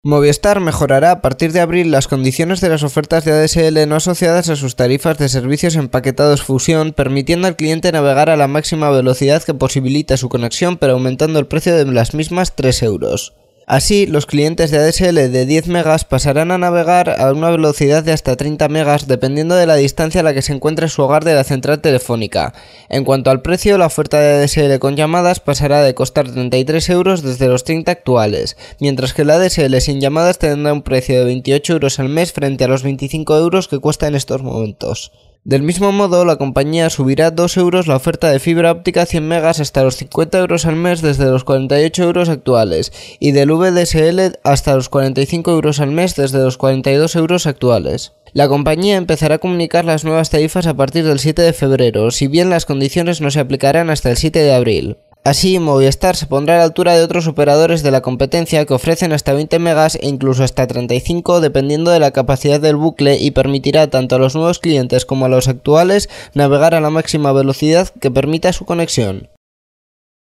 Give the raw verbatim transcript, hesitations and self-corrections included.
Movistar mejorará a partir de abril las condiciones de las ofertas de A D S L no asociadas a sus tarifas de servicios empaquetados Fusión, permitiendo al cliente navegar a la máxima velocidad que posibilita su conexión, pero aumentando el precio de las mismas tres euros. Así, los clientes de A D S L de diez megas pasarán a navegar a una velocidad de hasta treinta megas dependiendo de la distancia a la que se encuentre su hogar de la central telefónica. En cuanto al precio, la oferta de A D S L con llamadas pasará de costar treinta y tres euros desde los treinta actuales, mientras que la A D S L sin llamadas tendrá un precio de veintiocho euros al mes frente a los veinticinco euros que cuesta en estos momentos. Del mismo modo, la compañía subirá dos euros la oferta de fibra óptica cien megas hasta los cincuenta euros al mes desde los cuarenta y ocho euros actuales, y del V D S L hasta los cuarenta y cinco euros al mes desde los cuarenta y dos euros actuales. La compañía empezará a comunicar las nuevas tarifas a partir del siete de febrero, si bien las condiciones no se aplicarán hasta el siete de abril. Así, Movistar se pondrá a la altura de otros operadores de la competencia que ofrecen hasta veinte megas e incluso hasta treinta y cinco dependiendo de la capacidad del bucle, y permitirá tanto a los nuevos clientes como a los actuales navegar a la máxima velocidad que permita su conexión.